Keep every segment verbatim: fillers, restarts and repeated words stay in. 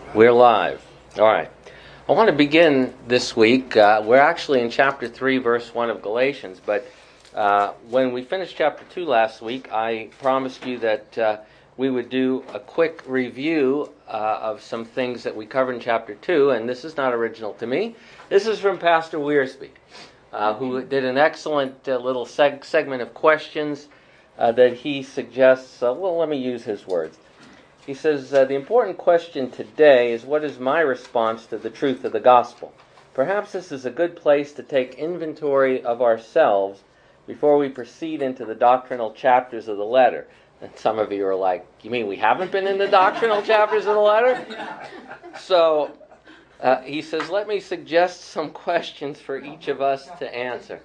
We're live. All right. I want to begin this week. Uh, we're actually in chapter three, verse one of Galatians. But uh, when we finished chapter two last week, I promised you that uh, we would do a quick review uh, of some things that we covered in chapter two. And this is not original to me. This is from Pastor Wearsby, uh, who did an excellent uh, little seg- segment of questions uh, that he suggests. Uh, well, let me use his words. He says, uh, the important question today is, what is my response to the truth of the gospel? Perhaps this is a good place to take inventory of ourselves before we proceed into the doctrinal chapters of the letter. And some of you are like, you mean we haven't been in the doctrinal chapters of the letter? So uh, he says, let me suggest some questions for each of us to answer.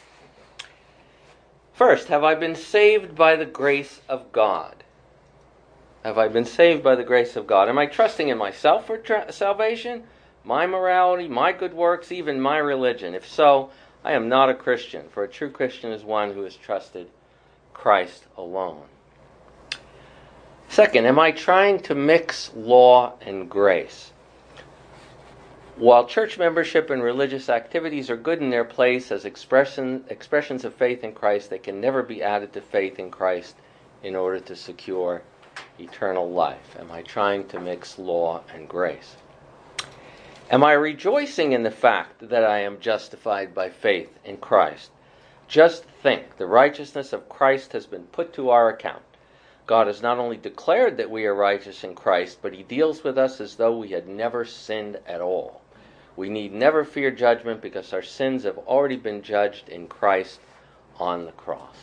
First, have I been saved by the grace of God? Have I been saved by the grace of God? Am I trusting in myself for tra- salvation, my morality, my good works, even my religion? If so, I am not a Christian, for a true Christian is one who has trusted Christ alone. Second, am I trying to mix law and grace? While church membership and religious activities are good in their place as expression, expressions of faith in Christ, they can never be added to faith in Christ in order to secure eternal life. Am I trying to mix law and grace? Am I rejoicing in the fact that I am justified by faith in Christ? Just think, the righteousness of Christ has been put to our account. God has not only declared that we are righteous in Christ, but He deals with us as though we had never sinned at all. We need never fear judgment because our sins have already been judged in Christ on the cross.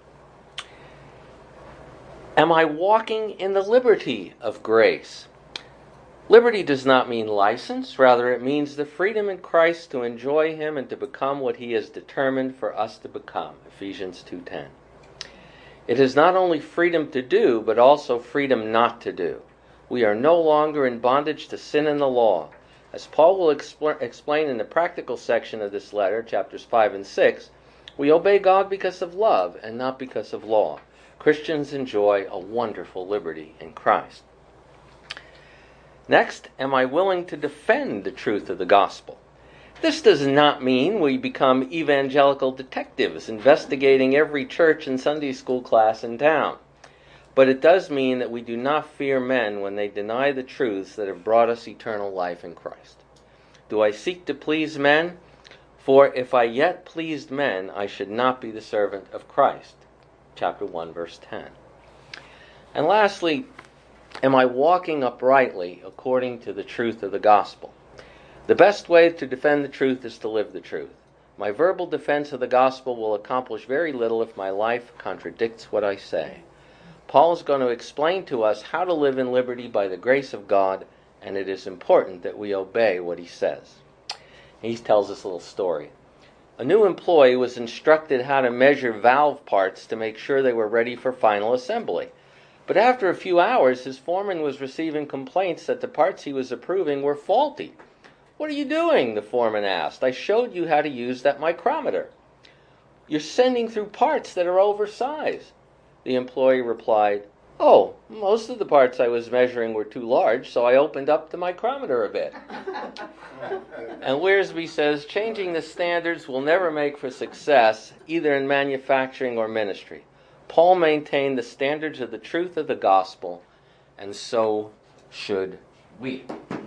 Am I walking in the liberty of grace? Liberty does not mean license. Rather, it means the freedom in Christ to enjoy Him and to become what He has determined for us to become. Ephesians two ten. It is not only freedom to do, but also freedom not to do. We are no longer in bondage to sin and the law. As Paul will expl- explain in the practical section of this letter, chapters five and six, we obey God because of love and not because of law. Christians enjoy a wonderful liberty in Christ. Next, am I willing to defend the truth of the gospel? This does not mean we become evangelical detectives investigating every church and Sunday school class in town. But it does mean that we do not fear men when they deny the truths that have brought us eternal life in Christ. Do I seek to please men? For if I yet pleased men, I should not be the servant of Christ. Chapter one, verse ten. And lastly, am I walking uprightly according to the truth of the gospel? The best way to defend the truth is to live the truth. My verbal defense of the gospel will accomplish very little if my life contradicts what I say. Paul is going to explain to us how to live in liberty by the grace of God, and it is important that we obey what he says. He tells us a little story. A new employee was instructed how to measure valve parts to make sure they were ready for final assembly. But after a few hours, his foreman was receiving complaints that the parts he was approving were faulty. "What are you doing?" the foreman asked. "I showed you how to use that micrometer. You're sending through parts that are oversized." The employee replied, "Oh, most of the parts I was measuring were too large, so I opened up the micrometer a bit." And Wearsby says, changing the standards will never make for success, either in manufacturing or ministry. Paul maintained the standards of the truth of the gospel, and so should we.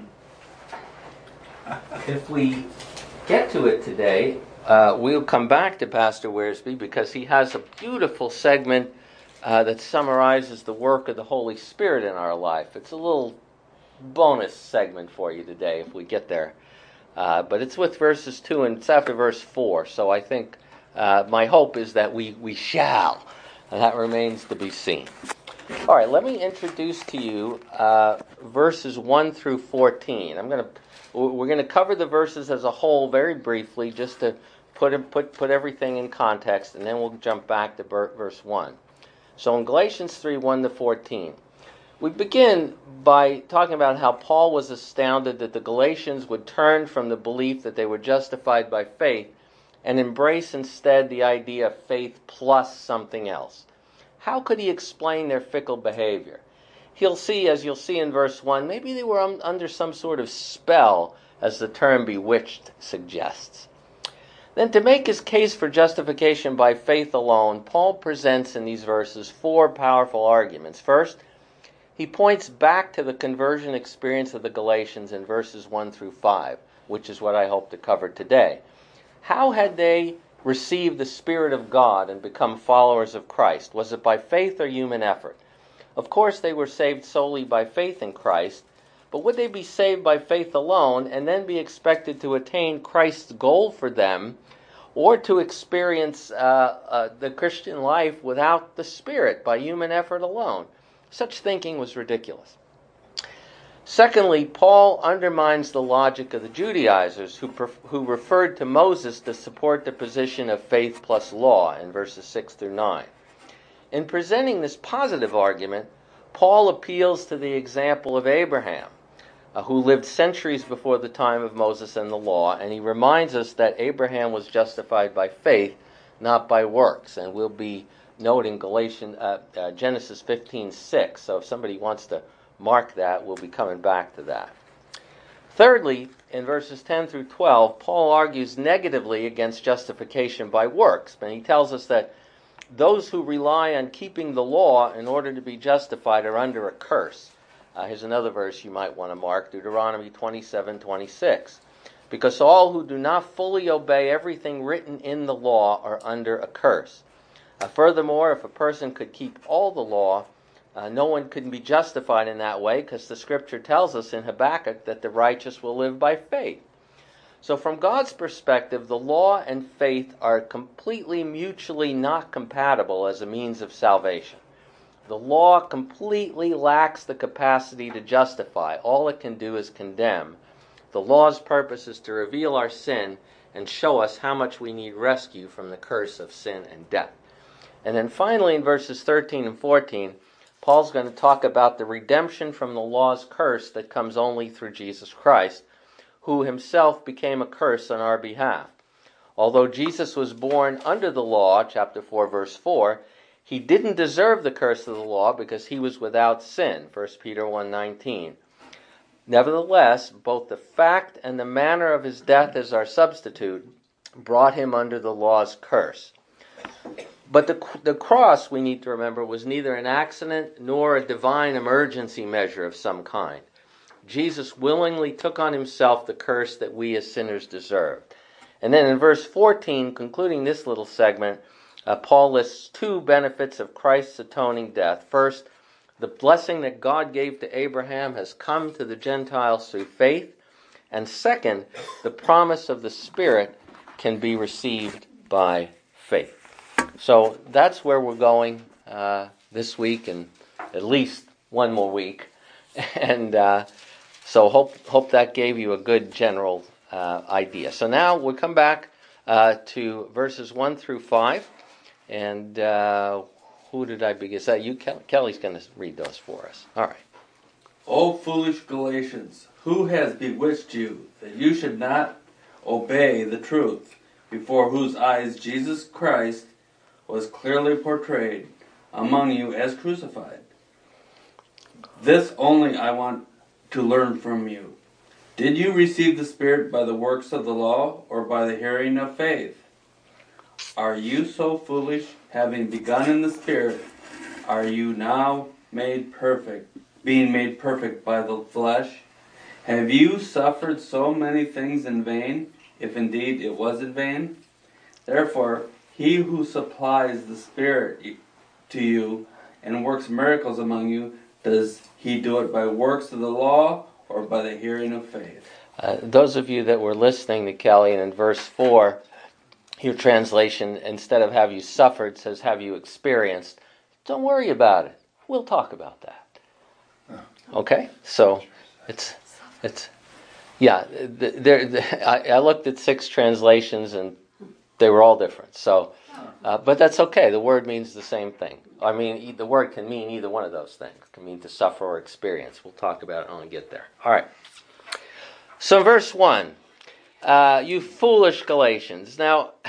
If we get to it today, uh, we'll come back to Pastor Wearsby because he has a beautiful segment uh, that summarizes the work of the Holy Spirit in our life. It's a little bonus segment for you today if we get there. Uh, but it's with verses two and it's after verse four. So I think uh, my hope is that we, we shall. And that remains to be seen. All right, let me introduce to you uh, verses one through fourteen. I'm going to we're going to cover the verses as a whole very briefly, just to put put put everything in context, and then we'll jump back to verse one. So in Galatians three, one to fourteen, we begin by talking about how Paul was astounded that the Galatians would turn from the belief that they were justified by faith and embrace instead the idea of faith plus something else. How could he explain their fickle behavior? he'll see, as you'll see in verse one, maybe they were un- under some sort of spell, as the term bewitched suggests. Then, to make his case for justification by faith alone, Paul presents in these verses four powerful arguments. First, he points back to the conversion experience of the Galatians in verses one through five, which is what I hope to cover today. How had they received the Spirit of God and become followers of Christ? Was it by faith or human effort? Of course, they were saved solely by faith in Christ, but would they be saved by faith alone and then be expected to attain Christ's goal for them, or to experience uh, uh, the Christian life without the Spirit by human effort alone? Such thinking was ridiculous. Secondly, Paul undermines the logic of the Judaizers who, pref- who referred to Moses to support the position of faith plus law in verses six through nine. In presenting this positive argument, Paul appeals to the example of Abraham, uh, who lived centuries before the time of Moses and the law, and he reminds us that Abraham was justified by faith, not by works. And we'll be noting Galatians, uh, uh, Genesis fifteen six, so if somebody wants to mark that, we'll be coming back to that. Thirdly, in verses ten through twelve, Paul argues negatively against justification by works, and he tells us that those who rely on keeping the law in order to be justified are under a curse. Uh, here's another verse you might want to mark, Deuteronomy twenty-seven twenty-six. Because all who do not fully obey everything written in the law are under a curse. Uh, furthermore, if a person could keep all the law, uh, no one could be justified in that way, because the Scripture tells us in Habakkuk that the righteous will live by faith. So from God's perspective, the law and faith are completely mutually not compatible as a means of salvation. The law completely lacks the capacity to justify. All it can do is condemn. The law's purpose is to reveal our sin and show us how much we need rescue from the curse of sin and death. And then finally in verses thirteen and fourteen, Paul's going to talk about the redemption from the law's curse that comes only through Jesus Christ, who himself became a curse on our behalf. Although Jesus was born under the law, chapter four, verse four, he didn't deserve the curse of the law because he was without sin, First Peter one nineteen. Nevertheless, both the fact and the manner of his death as our substitute brought him under the law's curse. But the, the cross, we need to remember, was neither an accident nor a divine emergency measure of some kind. Jesus willingly took on himself the curse that we as sinners deserved. And then in verse fourteen, concluding this little segment, uh, Paul lists two benefits of Christ's atoning death. First, the blessing that God gave to Abraham has come to the Gentiles through faith. And second, the promise of the Spirit can be received by faith. So that's where we're going uh, this week and at least one more week. And uh, so hope hope that gave you a good general uh, idea. So now we'll come back uh, to verses one through five. And uh, who did I begin? Is that you, Kelly? Kelly's going to read those for us. All right. O foolish Galatians, who has bewitched you that you should not obey the truth, before whose eyes Jesus Christ was clearly portrayed among you as crucified? This only I want to learn from you. Did you receive the Spirit by the works of the law or by the hearing of faith? Are you so foolish, having begun in the Spirit, are you now made perfect, being made perfect by the flesh? Have you suffered so many things in vain, if indeed it was in vain? Therefore, he who supplies the Spirit to you and works miracles among you, does he do it by works of the law or by the hearing of faith? Uh, those of you that were listening to Kelly, and in verse four, your translation, instead of have you suffered, says have you experienced. Don't worry about it. We'll talk about that. Okay? So, it's, it's yeah, there, there, I, I looked at six translations and they were all different. So, uh, but that's okay. The word means the same thing. I mean, the word can mean either one of those things. It can mean to suffer or experience. We'll talk about it when we get there. All right. So, verse one, uh, you foolish Galatians. Now,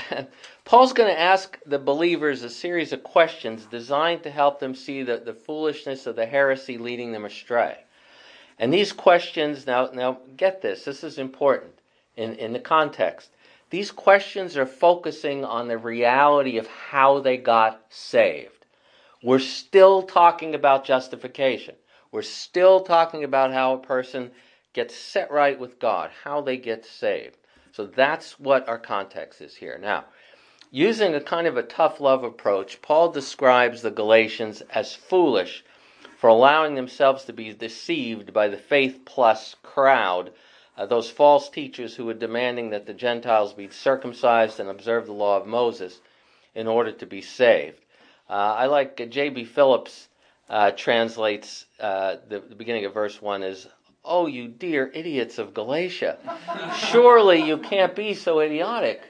Paul's going to ask the believers a series of questions designed to help them see the, the foolishness of the heresy leading them astray. And these questions, now, now get this, this is important in, in the context. These questions are focusing on the reality of how they got saved. We're still talking about justification. We're still talking about how a person gets set right with God, how they get saved. So that's what our context is here. Now, using a kind of a tough love approach, Paul describes the Galatians as foolish for allowing themselves to be deceived by the faith plus crowd, uh, those false teachers who were demanding that the Gentiles be circumcised and observe the law of Moses in order to be saved. Uh, I like uh, J B Phillips uh, translates uh, the, the beginning of verse one as, "Oh, you dear idiots of Galatia, surely you can't be so idiotic."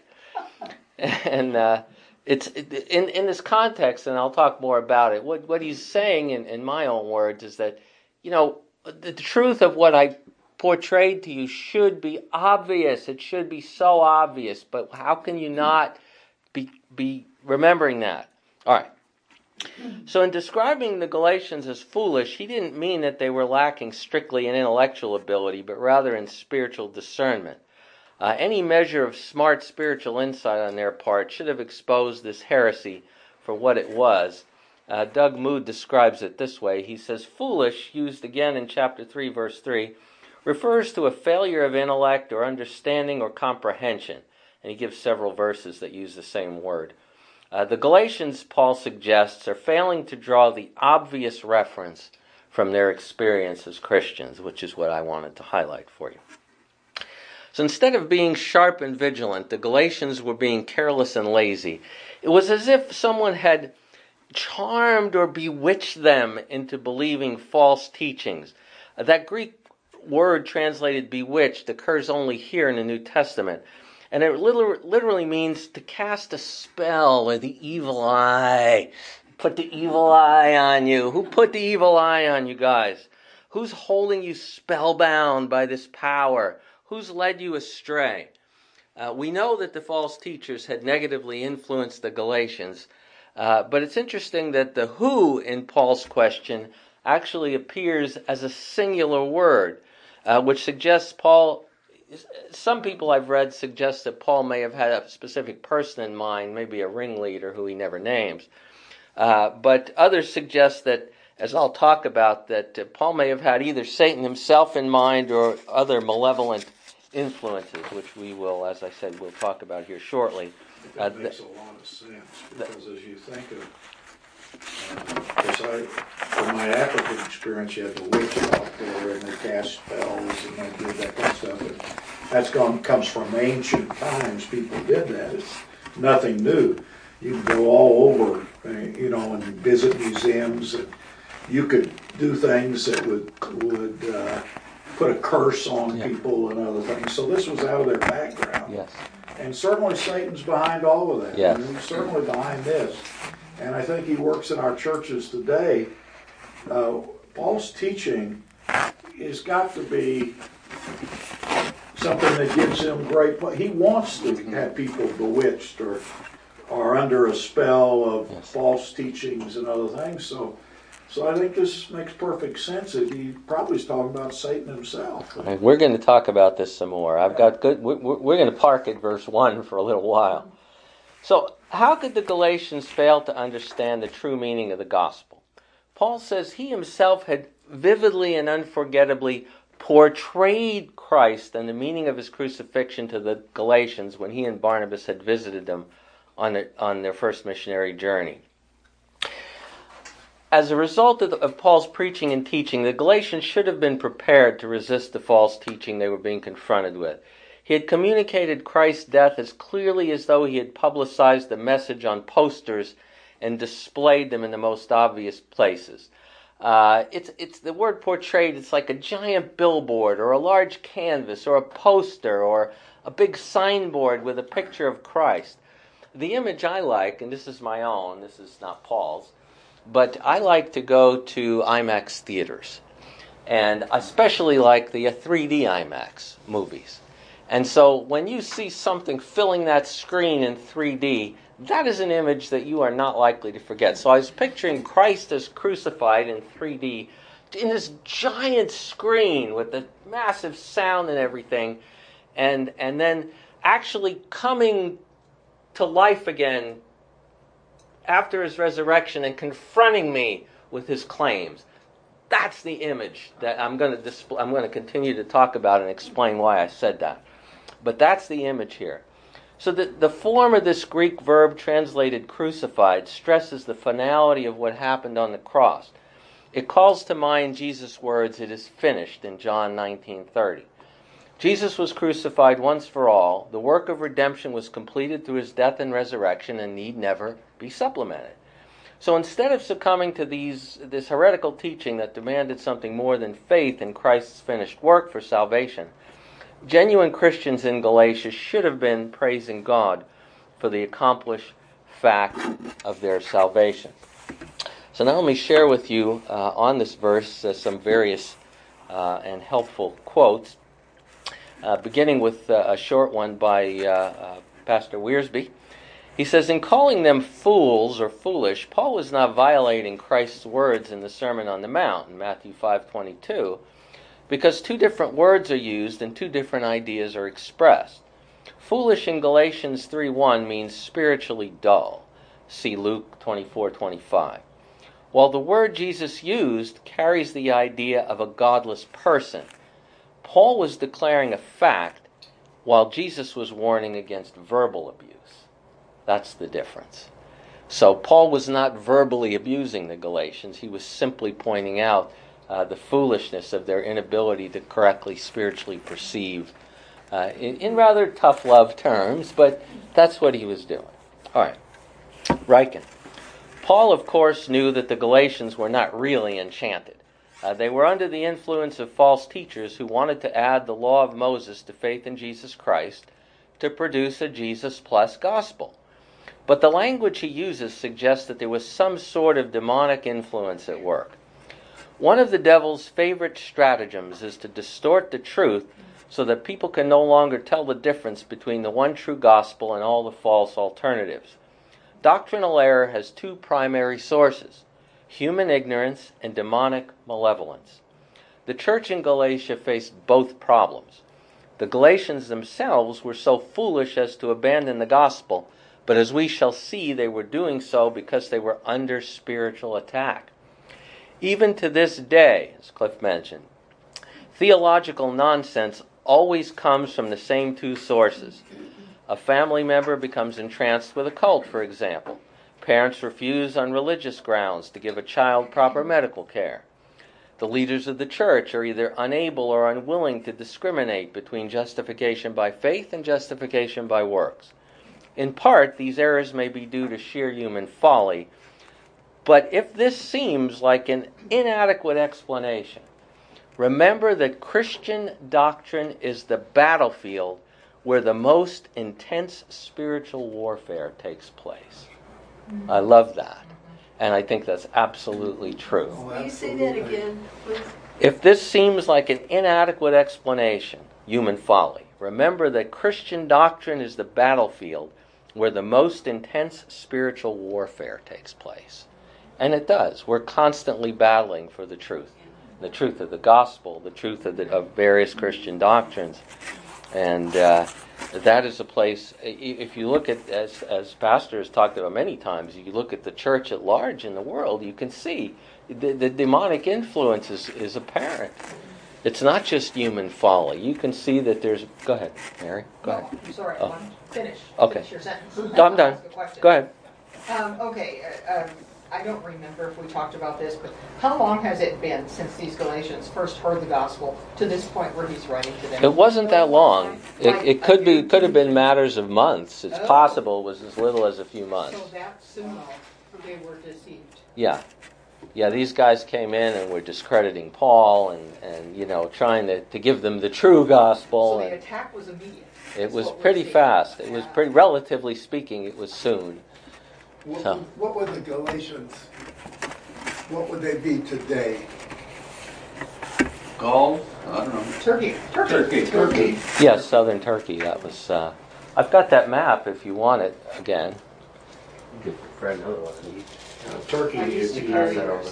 And uh, it's in in this context, and I'll talk more about it. What what he's saying, in, in my own words, is that, you know, the, the truth of what I portrayed to you should be obvious. It should be so obvious. But how can you not be be remembering that? All right. So in describing the Galatians as foolish, he didn't mean that they were lacking strictly in intellectual ability, but rather in spiritual discernment. Uh, any measure of smart spiritual insight on their part should have exposed this heresy for what it was. Uh, Doug Mood describes it this way. He says, "Foolish," used again in chapter three, verse three, refers to a failure of intellect or understanding or comprehension. And he gives several verses that use the same word. Uh, the Galatians, Paul suggests, are failing to draw the obvious reference from their experience as Christians, which is what I wanted to highlight for you. So instead of being sharp and vigilant, the Galatians were being careless and lazy. It was as if someone had charmed or bewitched them into believing false teachings. Uh, that Greek word translated bewitched occurs only here in the New Testament. And it literally means to cast a spell or the evil eye. Put the evil eye on you. Who put the evil eye on you guys? Who's holding you spellbound by this power? Who's led you astray? Uh, we know that the false teachers had negatively influenced the Galatians, uh, but it's interesting that the who in Paul's question actually appears as a singular word, uh, which suggests Paul... Some people I've read suggest that Paul may have had a specific person in mind, maybe a ringleader who he never names. Uh, but others suggest that, as I'll talk about, that uh, Paul may have had either Satan himself in mind or other malevolent influences, which we will, as I said, we'll talk about here shortly. That uh, makes a lot of sense, because as you think of, because uh, I, from my African experience, you had the witch out there, and they cast spells, and they did that kind of stuff. And that's gone, comes from ancient times. People did that. It's nothing new. You can go all over, you know, and visit museums, and you could do things that would would uh, put a curse on yeah. people and other things. So this was out of their background. Yes. And certainly Satan's behind all of that. Yes. I mean, he's certainly behind this. And I think he works in our churches today. Uh, false teaching has got to be something that gives him great... He wants to have people bewitched or or under a spell of yes. false teachings and other things. So so I think this makes perfect sense. He probably is talking about Satan himself. And we're going to talk about this some more. I've got good... We're, we're going to park at verse one for a little while. So, how could the Galatians fail to understand the true meaning of the gospel? Paul says he himself had vividly and unforgettably portrayed Christ and the meaning of his crucifixion to the Galatians when he and Barnabas had visited them on their, on their first missionary journey. As a result of, the, of Paul's preaching and teaching, the Galatians should have been prepared to resist the false teaching they were being confronted with. He had communicated Christ's death as clearly as though he had publicized the message on posters and displayed them in the most obvious places. Uh, it's it's the word portrayed. It's like a giant billboard or a large canvas or a poster or a big signboard with a picture of Christ. The image I like, and this is my own, this is not Paul's, but I like to go to IMAX theaters, and especially like the three D IMAX movies. And so when you see something filling that screen in three D, that is an image that you are not likely to forget. So I was picturing Christ as crucified in three D in this giant screen with the massive sound and everything, and and then actually coming to life again after his resurrection and confronting me with his claims. That's the image that I'm going to display, I'm going to continue to talk about and explain why I said that. But that's the image here. So the, the form of this Greek verb translated crucified stresses the finality of what happened on the cross. It calls to mind Jesus' words, "It is finished," in John nineteen thirty. Jesus was crucified once for all. The work of redemption was completed through his death and resurrection and need never be supplemented. So instead of succumbing to these this heretical teaching that demanded something more than faith in Christ's finished work for salvation, genuine Christians in Galatia should have been praising God for the accomplished fact of their salvation. So now let me share with you uh, on this verse uh, some various uh, and helpful quotes, uh, beginning with uh, a short one by uh, uh, Pastor Wiersbe. He says, "In calling them fools or foolish, Paul was not violating Christ's words in the Sermon on the Mount in Matthew five twenty-two, because two different words are used and two different ideas are expressed. Foolish in Galatians three one means spiritually dull. See Luke twenty-four twenty-five. While the word Jesus used carries the idea of a godless person, Paul was declaring a fact while Jesus was warning against verbal abuse. That's the difference. So Paul was not verbally abusing the Galatians. He was simply pointing out uh, the foolishness of their inability to correctly spiritually perceive uh, in, in rather tough love terms, but that's what he was doing. All right. Riken. Paul, of course, knew that the Galatians were not really enchanted. Uh, they were under the influence of false teachers who wanted to add the law of Moses to faith in Jesus Christ to produce a Jesus plus gospel. But the language he uses suggests that there was some sort of demonic influence at work. One of the devil's favorite stratagems is to distort the truth so that people can no longer tell the difference between the one true gospel and all the false alternatives. Doctrinal error has two primary sources: human ignorance and demonic malevolence. The church in Galatia faced both problems. The Galatians themselves were so foolish as to abandon the gospel, but as we shall see, they were doing so because they were under spiritual attack. Even to this day, as Cliff mentioned, theological nonsense always comes from the same two sources. A family member becomes entranced with a cult, for example. Parents refuse on religious grounds to give a child proper medical care. The leaders of the church are either unable or unwilling to discriminate between justification by faith and justification by works. In part, these errors may be due to sheer human folly, but if this seems like an inadequate explanation, remember that Christian doctrine is the battlefield where the most intense spiritual warfare takes place. Mm-hmm. I love that. And I think that's absolutely true. Will you say that again, please? If this seems like an inadequate explanation, human folly, remember that Christian doctrine is the battlefield where the most intense spiritual warfare takes place. And it does. We're constantly battling for the truth. The truth of the gospel, the truth of, the, of various Christian doctrines. And uh, that is a place, if you look at, as, as Pastor has talked about many times, you look at the church at large in the world, you can see the, the demonic influence is, is apparent. It's not just human folly. You can see that there's... Go ahead, Mary. Go no, ahead. I'm sorry. Oh. I want to finish, Okay. finish your sentence. No, I'm done. Go ahead. Um, okay. Uh, um, I don't remember if we talked about this, but how long has it been since these Galatians first heard the gospel to this point where he's writing to them? It wasn't that long. It, it could be could have been matters of months. It's oh. possible it was as little as a few months. So that soon they were deceived. Yeah. Yeah, these guys came in and were discrediting Paul and, and you know, trying to, to give them the true gospel. So the and attack was immediate. It was pretty fast. It was pretty, relatively speaking, it was soon. What, So. would, what would the Galatians, what would they be today? Gaul? I don't know. Turkey. Turkey. Turkey. Turkey. Yes, southern Turkey. That was. Uh, I've got that map if you want it again. Give Fred another one to eat. Uh, Turkey I is used to the carry that yours.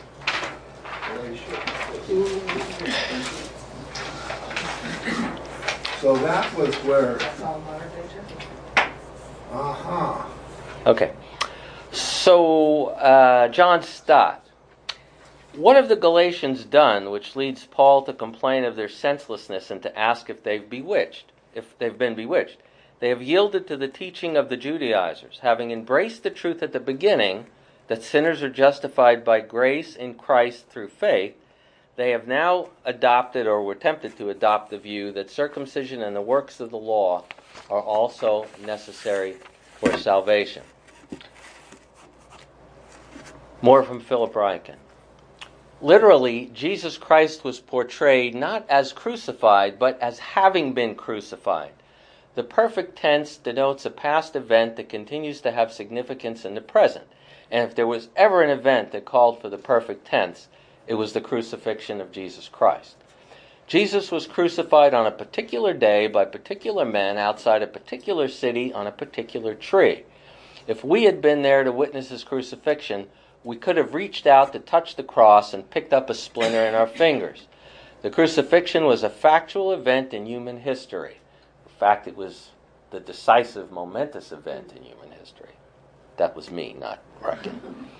So that was where, That's all modern day Turkey. uh-huh. Okay. So, uh, John Stott. What have the Galatians done which leads Paul to complain of their senselessness and to ask if they've bewitched, if they've been bewitched? They have yielded to the teaching of the Judaizers, having embraced the truth at the beginning that sinners are justified by grace in Christ through faith. They have now adopted, or were tempted to adopt, the view that circumcision and the works of the law are also necessary for salvation. More from Philip Ryken. Literally, Jesus Christ was portrayed not as crucified, but as having been crucified. The perfect tense denotes a past event that continues to have significance in the present. And if there was ever an event that called for the perfect tense, it was the crucifixion of Jesus Christ. Jesus was crucified on a particular day by particular men outside a particular city on a particular tree. If we had been there to witness his crucifixion, we could have reached out to touch the cross and picked up a splinter in our fingers. The crucifixion was a factual event in human history. In fact, it was the decisive, momentous event in human history. That was me, not Ryken.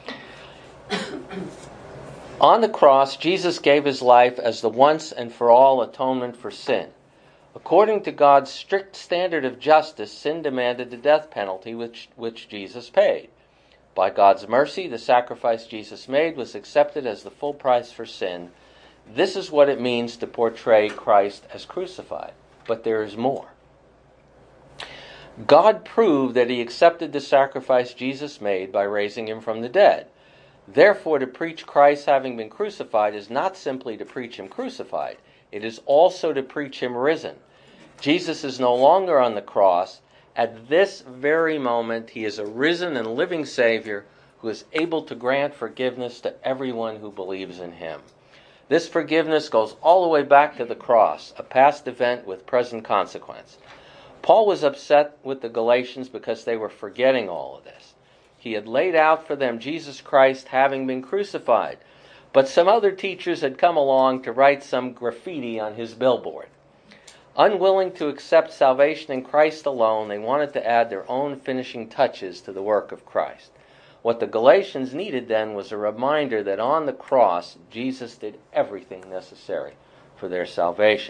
On the cross, Jesus gave his life as the once and for all atonement for sin. According to God's strict standard of justice, sin demanded the death penalty which, which Jesus paid. By God's mercy, the sacrifice Jesus made was accepted as the full price for sin. This is what it means to portray Christ as crucified. But there is more. God proved that he accepted the sacrifice Jesus made by raising him from the dead. Therefore, to preach Christ having been crucified is not simply to preach him crucified. It is also to preach him risen. Jesus is no longer on the cross. At this very moment, he is a risen and living Savior who is able to grant forgiveness to everyone who believes in him. This forgiveness goes all the way back to the cross, a past event with present consequence. Paul was upset with the Galatians because they were forgetting all of this. He had laid out for them Jesus Christ having been crucified, but some other teachers had come along to write some graffiti on his billboard. Unwilling to accept salvation in Christ alone, they wanted to add their own finishing touches to the work of Christ. What the Galatians needed then was a reminder that on the cross, Jesus did everything necessary for their salvation.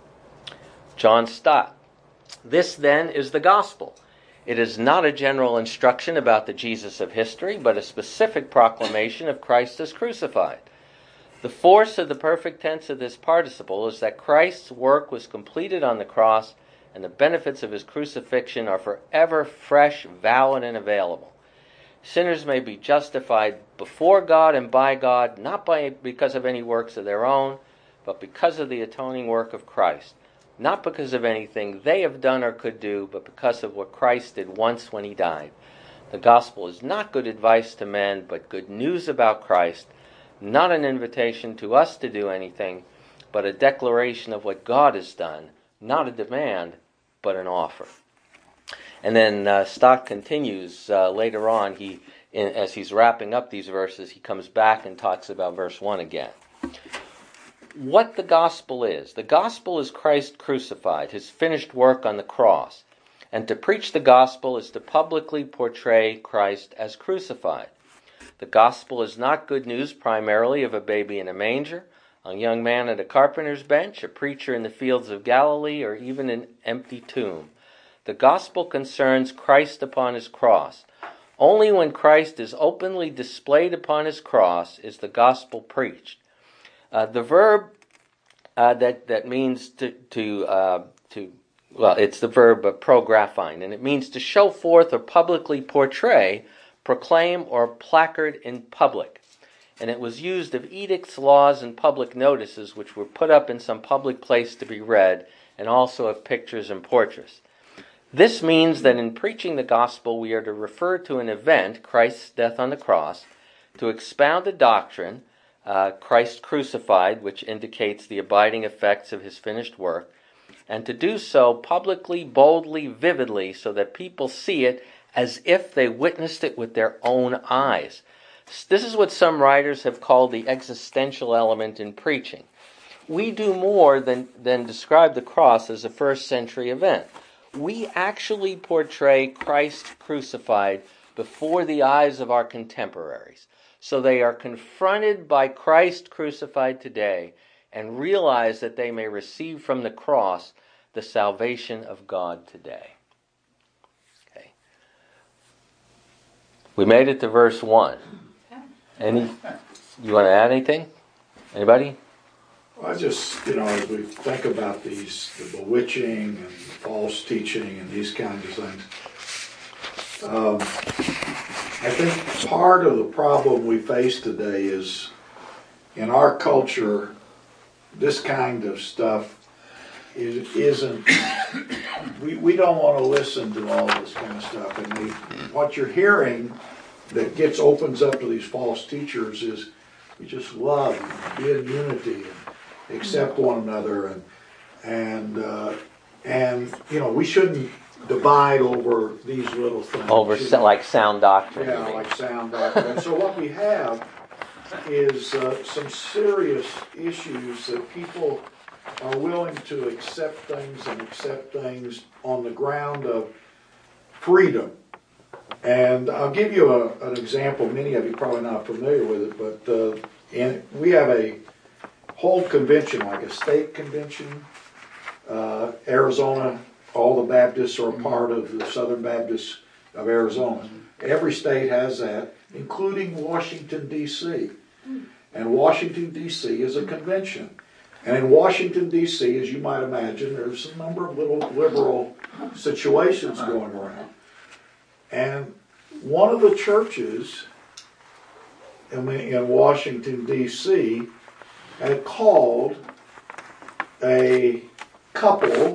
John Stott. This, then, is the gospel. It is not a general instruction about the Jesus of history, but a specific proclamation of Christ as crucified. The force of the perfect tense of this participle is that Christ's work was completed on the cross, and the benefits of his crucifixion are forever fresh, valid, and available. Sinners may be justified before God and by God, not by because of any works of their own, but because of the atoning work of Christ. Not because of anything they have done or could do, but because of what Christ did once when he died. The gospel is not good advice to men, but good news about Christ, not an invitation to us to do anything, but a declaration of what God has done, not a demand, but an offer. And then uh, Stock continues uh, later on, he, in, as he's wrapping up these verses, he comes back and talks about verse one again. What the gospel is. The gospel is Christ crucified, his finished work on the cross. And to preach the gospel is to publicly portray Christ as crucified. The gospel is not good news primarily of a baby in a manger, a young man at a carpenter's bench, a preacher in the fields of Galilee, or even an empty tomb. The gospel concerns Christ upon his cross. Only when Christ is openly displayed upon his cross is the gospel preached. Uh, the verb uh, that that means to to uh, to well, it's the verb uh, prographine, and it means to show forth or publicly portray, proclaim, or placard in public. And it was used of edicts, laws, and public notices which were put up in some public place to be read, and also of pictures and portraits. This means that in preaching the gospel, we are to refer to an event, Christ's death on the cross, to expound a doctrine, uh, Christ crucified, which indicates the abiding effects of his finished work, and to do so publicly, boldly, vividly, so that people see it as if they witnessed it with their own eyes. This is what some writers have called the existential element in preaching. We do more than, than describe the cross as a first century event. We actually portray Christ crucified before the eyes of our contemporaries. So they are confronted by Christ crucified today and realize that they may receive from the cross the salvation of God today. Okay. We made it to verse one. Any, you want to add anything? Anybody? I just, you know, as we think about these, the bewitching and false teaching and these kinds of things, um, I think part of the problem we face today is in our culture, this kind of stuff is, isn't, we, we don't want to listen to all this kind of stuff. And we, what you're hearing that gets opens up to these false teachers is we just love and be in unity and accept one another and and uh, and you know we shouldn't divide over these little things. Over so, like sound doctrine. Yeah, like sound doctrine. And so what we have is uh, some serious issues that people are willing to accept things and accept things on the ground of freedom. And I'll give you a, an example. Many of you are probably not familiar with it, but uh, in, we have a whole convention, like a state convention. Uh, Arizona, all the Baptists are a part of the Southern Baptists of Arizona. Every state has that, including Washington, D C And Washington, D C is a convention. And in Washington, D C, as you might imagine, there's a number of little liberal situations going around. And one of the churches in, in Washington, D C had called a couple,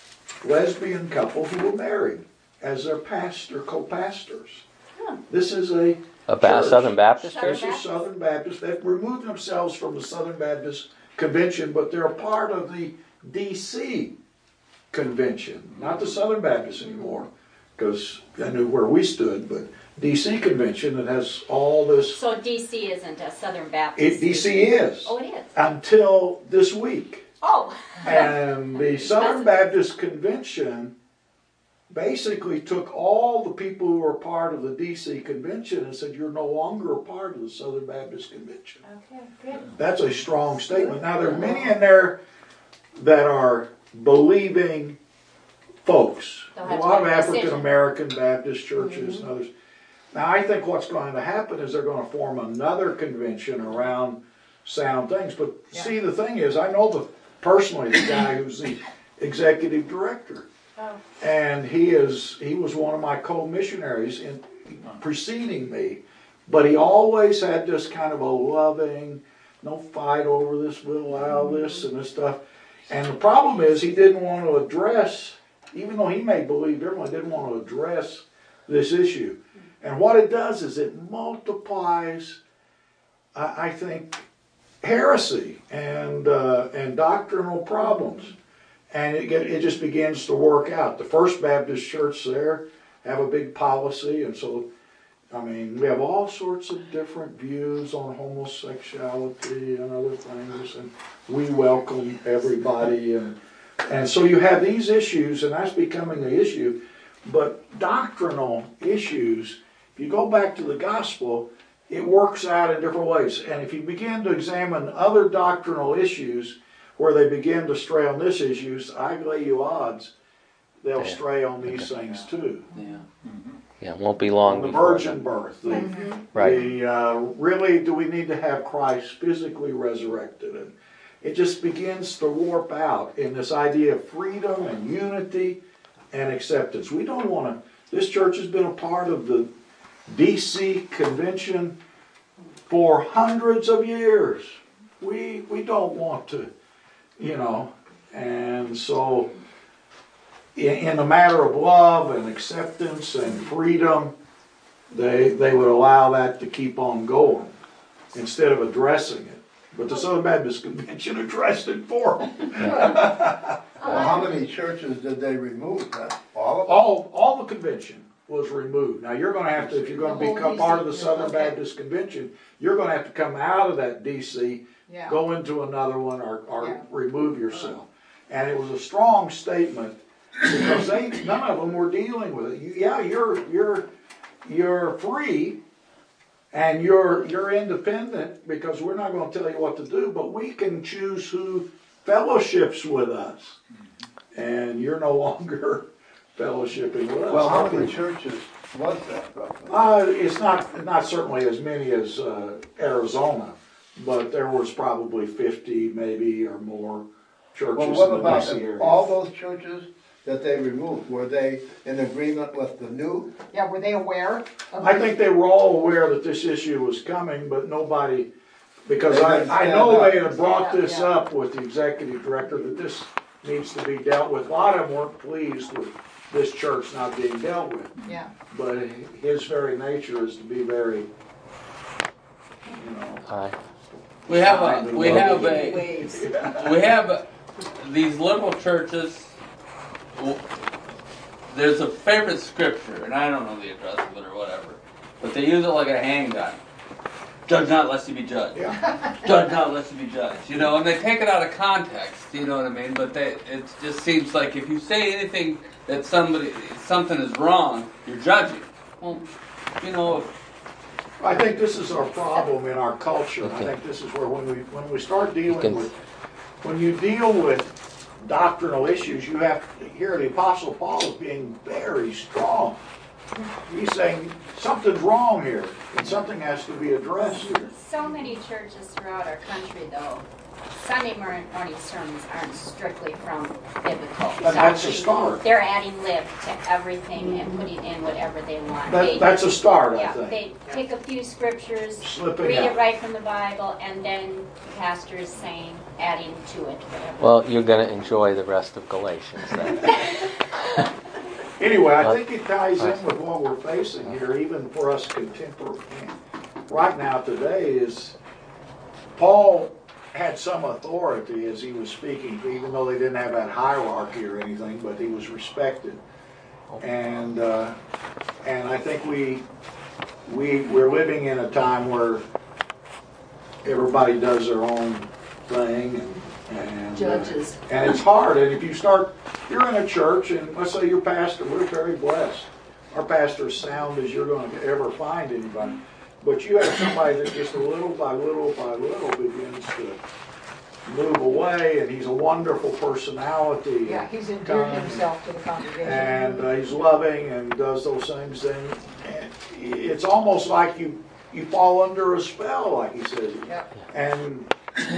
lesbian couple, who were married as their pastor, co-pastors. Huh. This is a A ba- Southern Baptist This church? is Southern Baptist. They've removed themselves from the Southern Baptist Convention, but they're a part of the D C Convention, not the Southern Baptist anymore, because I knew where we stood, but D C Convention that has all this. So D C isn't a Southern Baptist? It, D C is. Oh, it is. Until this week. Oh. And the Southern Baptist Convention basically took all the people who were part of the D C Convention and said, you're no longer a part of the Southern Baptist Convention. Okay, good. That's a strong statement. Now, there are many in there that are believing folks. A lot of African American Baptist churches mm-hmm. and others. Now, I think what's going to happen is they're going to form another convention around sound things. But yeah. see, the thing is, I know the personally the guy who's the executive director. Oh. And he is he was one of my co-missionaries in preceding me, but he always had this kind of a loving, no fight over this, we'll allow this and this stuff. And the problem is he didn't want to address, even though he may believe everyone didn't want to address this issue. And what it does is it multiplies, I, I think, heresy and uh, and doctrinal problems. And it, get, it just begins to work out. The First Baptist Church there have a big policy, and so, I mean, we have all sorts of different views on homosexuality and other things, and we welcome everybody. And, and so you have these issues, and that's becoming the issue. But doctrinal issues, if you go back to the gospel, it works out in different ways. And if you begin to examine other doctrinal issues, where they begin to stray on this issues, I lay you odds, they'll yeah. stray on these okay. things too. Yeah, mm-hmm. yeah, it won't be long. On the virgin birth, the, mm-hmm. right? The, uh, really, do we need to have Christ physically resurrected? And it just begins to warp out in this idea of freedom and unity and acceptance. We don't want to. This church has been a part of the D C Convention for hundreds of years. We we don't want to. You know, and so in, in the matter of love and acceptance and freedom, they they would allow that to keep on going. instead of addressing it. But the Southern Baptist Convention addressed it for them. Well, how many churches did they remove then? All of them? All, all the convention was removed. Now, you're gonna have to, if you're gonna The whole become D C, part of the yeah, Southern okay. Baptist Convention, you're gonna have to come out of that D C, Yeah. go into another one, or, or Yeah. remove yourself. And it was a strong statement, because they, none of them were dealing with it. You, yeah, you're, you're, you're free, and you're, you're independent, because we're not gonna tell you what to do, but we can choose who fellowships with us. And you're no longer fellowshipping with us. Well, how many churches was that roughly? Uh, it's not, not certainly as many as, uh, Arizona, but there was probably fifty maybe or more churches Well, what in the about D C the- area. all those churches that they removed? Were they in agreement with the new? Yeah, were they aware of I think they were all aware that this issue was coming, but nobody, because They I, didn't I stand know up. they had brought Yeah, this yeah. up with the executive director, that this needs to be dealt with. A lot of them weren't pleased with this church not being dealt with, Yeah. but his very nature is to be very, you know. Aye. We have a, we have a, Ways. we have a, these liberal churches. w- There's a favorite scripture, and I don't know the address of it or whatever, but they use it like a handgun. Judge not lest you be judged. Yeah. Judge not lest you be judged. You know, and they take it out of context. You know what I mean? But they, it just seems like if you say anything that somebody something is wrong, you're judging. Well, you know. I think this is our problem in our culture. I think this is where when we when we start dealing can- with when you deal with doctrinal issues, you have to hear the Apostle Paul is being very strong. He's saying something's wrong here, and something has to be addressed here. So many churches throughout our country, though, Sunday morning morning sermons aren't strictly from biblical. And that's a start. They're adding lib to everything and putting in whatever they want. That, They- that's a start, I Yeah, think. they take a few scriptures, Slipping read out. it right from the Bible, and then the pastor is saying, adding to it, whatever. Well, you're going to enjoy the rest of Galatians then. Anyway, I think it ties in with what we're facing here, even for us contemporary. Right now, today, is Paul had some authority as he was speaking, even though they didn't have that hierarchy or anything, but he was respected. And uh, and I think we we we're living in a time where everybody does their own thing, and and uh, Judges. and it's hard. And if you start, you're in a church, and let's say your pastor, we're very blessed. Our pastor is sound as you're going to ever find anybody. But you have somebody that just little by little by little begins to move away, and he's a wonderful personality. Yeah, he's endeared Kind. himself to the congregation. And uh, he's loving and does those same things. And it's almost like you you fall under a spell, like he says. Yep. And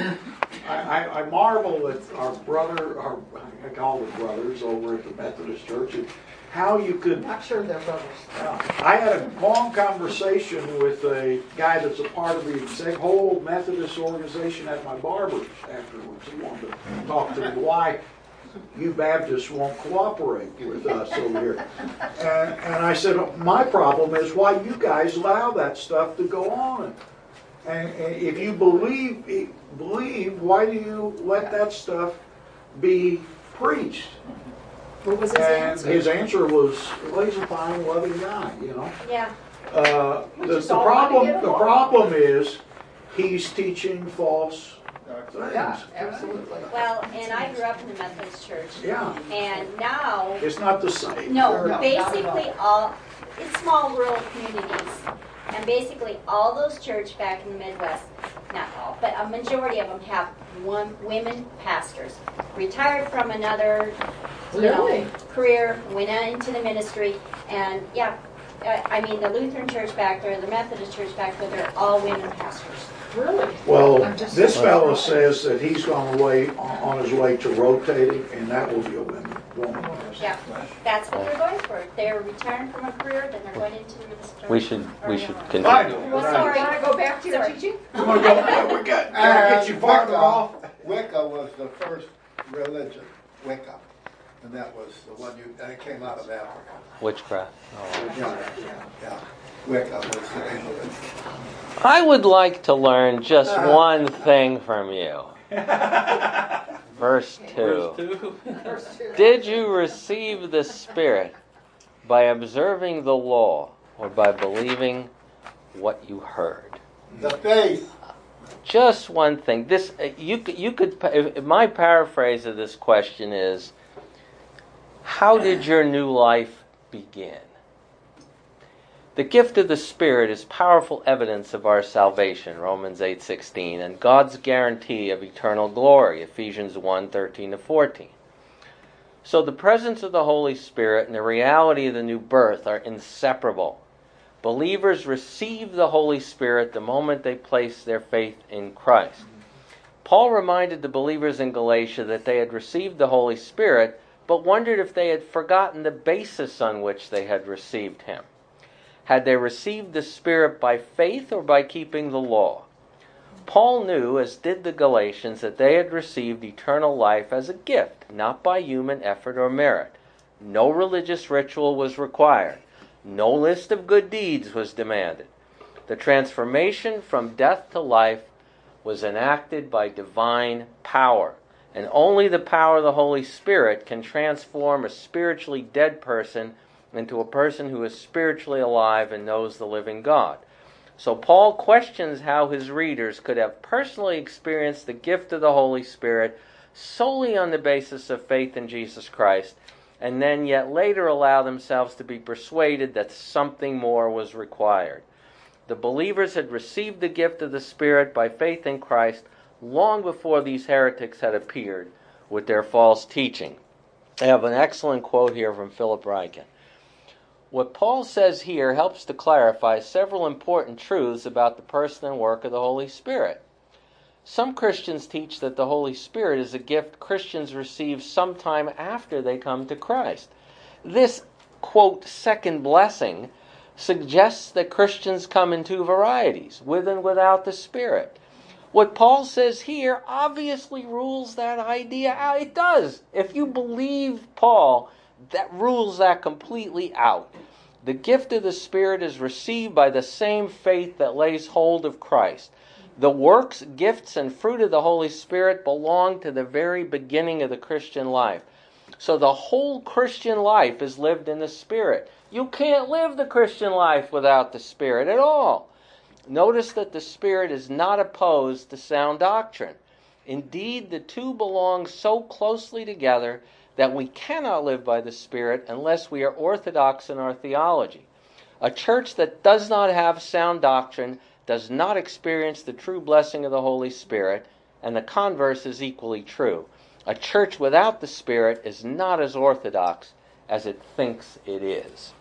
I, I, I marvel at our brother, our, I call them brothers over at the Methodist Church, and how you could. Not sure they're brothers. Uh, I had a long conversation with a guy that's a part of the exec, whole Methodist organization at my barber's afterwards. He wanted to talk to me why you Baptists won't cooperate with us over here. And, and I said, my problem is why you guys allow that stuff to go on. And, and if you believe, believe, why do you let that stuff be preached? What was his And answer? his answer was, well, he's a fine, loving guy, you know. Yeah. Uh, the, just the all want to problem, get the along. problem is, he's teaching false things. Yeah, absolutely. Well, and I grew up in the Methodist church. Yeah. And now, It's not the same. no, No, not at basically all, it's small rural communities. And basically all those church back in the Midwest, not all, but a majority of them have one women pastors. Retired from another, you know, Really? career, went out into the ministry, and yeah, uh, I mean the Lutheran church back there, the Methodist church back there, they're all women pastors. Really? Well, I'm just this fellow surprised. says that he's on the way, on his way to rotating, and that will be a woman. woman. Yeah, that's what they're going for. They're retiring from a career, then they're going into the ministry. We should we should I continue. know. Well, but I- sorry. You want to go back to your Sorry. teaching? You wanna go, uh, we got, can I get you And farther Wicca- off? Wicca was the first religion, Wicca. And that was the one you, and it came out of Africa. Witchcraft. Oh. Yeah, yeah, yeah. Wicca was the name of it. I would like to learn just one thing from you. Verse two. Verse two. Verse two. Did you receive the Spirit by observing the law or by believing what you heard? The faith. Just one thing. This you could you could. If my paraphrase of this question is, how did your new life begin? The gift of the Spirit is powerful evidence of our salvation, Romans eight sixteen, and God's guarantee of eternal glory, Ephesians one thirteen to fourteen. So the presence of the Holy Spirit and the reality of the new birth are inseparable. Believers receive the Holy Spirit the moment they place their faith in Christ. Paul reminded the believers in Galatia that they had received the Holy Spirit, but wondered if they had forgotten the basis on which they had received Him. Had they received the Spirit by faith or by keeping the law? Paul knew, as did the Galatians, that they had received eternal life as a gift, not by human effort or merit. No religious ritual was required. No list of good deeds was demanded. The transformation from death to life was enacted by divine power, and only the power of the Holy Spirit can transform a spiritually dead person into a person who is spiritually alive and knows the living God. So Paul questions how his readers could have personally experienced the gift of the Holy Spirit solely on the basis of faith in Jesus Christ, and then yet later allow themselves to be persuaded that something more was required. The believers had received the gift of the Spirit by faith in Christ long before these heretics had appeared with their false teaching. I have an excellent quote here from Philip Ryken. What Paul says here helps to clarify several important truths about the person and work of the Holy Spirit. Some Christians teach that the Holy Spirit is a gift Christians receive sometime after they come to Christ. This, quote, second blessing suggests that Christians come in two varieties, with and without the Spirit. What Paul says here obviously rules that idea out. It does. If you believe Paul, that rules that completely out. The gift of the Spirit is received by the same faith that lays hold of Christ. The works, gifts, and fruit of the Holy Spirit belong to the very beginning of the Christian life. So the whole Christian life is lived in the Spirit. You can't live the Christian life without the Spirit at all. Notice that the Spirit is not opposed to sound doctrine. Indeed, the two belong so closely together that we cannot live by the Spirit unless we are orthodox in our theology. A church that does not have sound doctrine does not experience the true blessing of the Holy Spirit, and the converse is equally true. A church without the Spirit is not as orthodox as it thinks it is.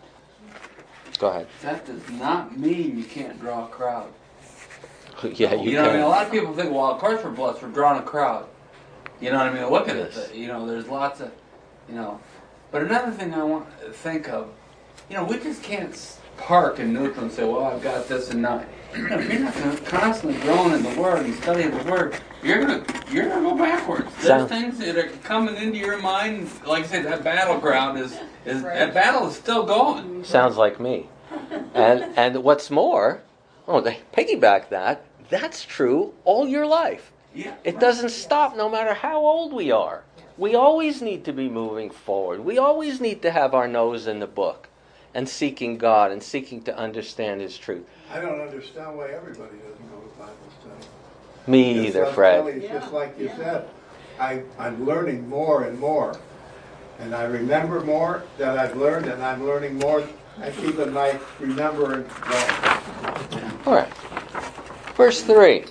Go ahead. That does not mean you can't draw a crowd. Yeah, you, You know what I mean? A can. lot of people think, well, of course we're blessed, we're drawing a crowd. You know what I mean? Look at Yes. it. You know, there's lots of, you know. But another thing I want to think of, you know, we just can't park in neutral and say, well, I've got this and not. You know, if you're not going to constantly growing in the Word and studying the Word, you're going to you're going to go backwards. There's Sound- things that are coming into your mind. Like I said, that battleground is, is Right. that battle is still going. Sounds like me. And and what's more, oh, they piggyback that. That's true all your life. Yeah. It doesn't stop no matter how old we are. We always need to be moving forward. We always need to have our nose in the book and seeking God and seeking to understand His truth. I don't understand why everybody doesn't go to Bible study. Me It's either, just Fred. really just like you said, I, I'm learning more and more. And I remember more that I've learned, and I'm learning more. I keep in my remembering. Well, All right. Verse three.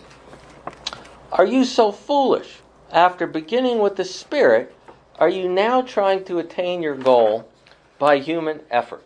Are you so foolish? After beginning with the Spirit, are you now trying to attain your goal by human effort?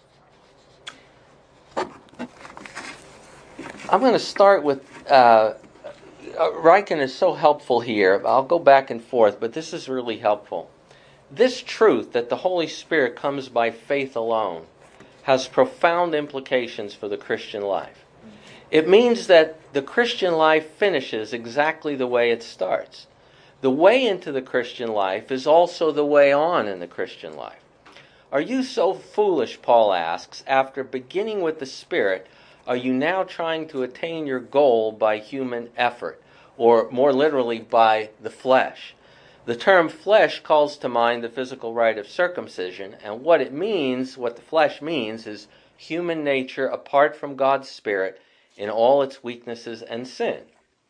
I'm going to start with, uh, Ryken is so helpful here. I'll go back and forth, but this is really helpful. This truth that the Holy Spirit comes by faith alone has profound implications for the Christian life. It means that the Christian life finishes exactly the way it starts. The way into the Christian life is also the way on in the Christian life. Are you so foolish, Paul asks, after beginning with the Spirit, are you now trying to attain your goal by human effort, or more literally, by the flesh? The term flesh calls to mind the physical rite of circumcision, and what it means, what the flesh means, is human nature apart from God's Spirit in all its weaknesses and sin.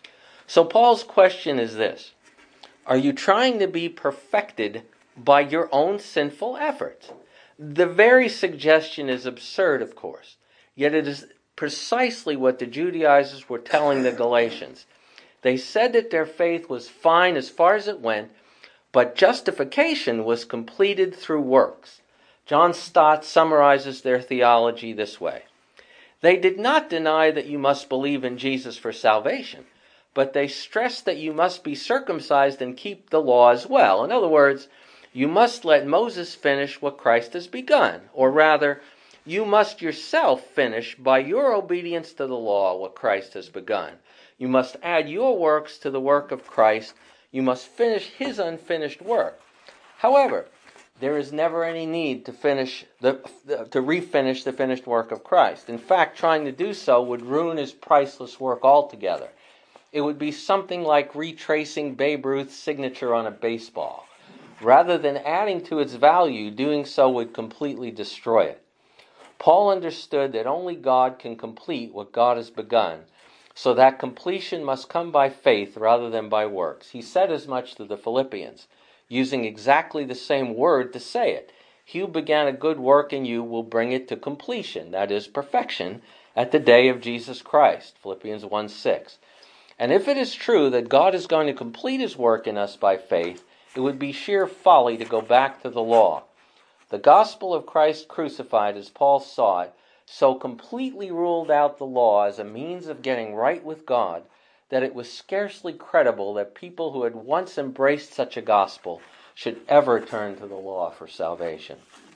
So Paul's question is this: are you trying to be perfected by your own sinful efforts? The very suggestion is absurd, of course, yet it is precisely what the Judaizers were telling the Galatians. They said that their faith was fine as far as it went, but justification was completed through works. John Stott summarizes their theology this way: they did not deny that you must believe in Jesus for salvation, but they stressed that you must be circumcised and keep the law as well. In other words, you must let Moses finish what Christ has begun, or rather, you must yourself finish by your obedience to the law what Christ has begun. You must add your works to the work of Christ. You must finish his unfinished work. However, there is never any need to finish the to refinish the finished work of Christ. In fact, trying to do so would ruin his priceless work altogether. It would be something like retracing Babe Ruth's signature on a baseball. Rather than adding to its value, doing so would completely destroy it. Paul understood that only God can complete what God has begun, so that completion must come by faith rather than by works. He said as much to the Philippians, using exactly the same word to say it. He who began a good work in you will bring it to completion, that is, perfection, at the day of Jesus Christ, Philippians one six. And if it is true that God is going to complete his work in us by faith, it would be sheer folly to go back to the law. The gospel of Christ crucified, as Paul saw it, so completely ruled out the law as a means of getting right with God that it was scarcely credible that people who had once embraced such a gospel should ever turn to the law for salvation.